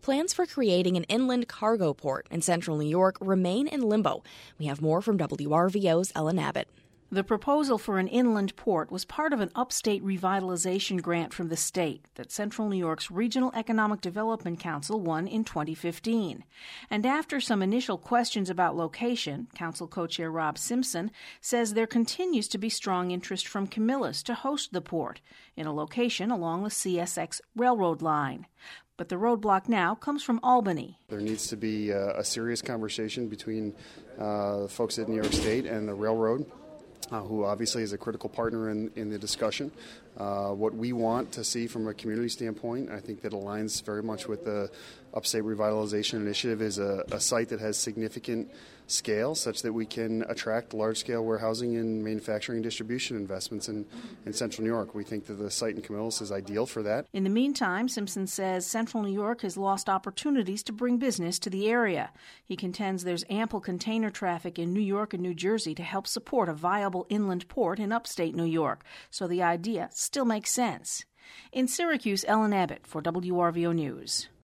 plans for creating an inland cargo port in central New York remain in limbo. We have more from WRVO's Ellen Abbott. The proposal for an inland port was part of an upstate revitalization grant from the state that Central New York's Regional Economic Development Council won in 2015. And after some initial questions about location, Council co-chair Rob Simpson says there continues to be strong interest from Camillus to host the port in a location along the CSX railroad line. But the roadblock now comes from Albany. There needs to be a serious conversation between folks at New York State and the railroad, who obviously is a critical partner in the discussion. What we want to see from a community standpoint, I think that aligns very much with the Upstate Revitalization Initiative, is a site that has significant scale such that we can attract large-scale warehousing and manufacturing and distribution investments in Central New York. We think that the site in Camillus is ideal for that. In the meantime, Simpson says Central New York has lost opportunities to bring business to the area. He contends there's ample container traffic in New York and New Jersey to help support a viable inland port in upstate New York, so the idea still makes sense. In Syracuse, Ellen Abbott for WRVO News.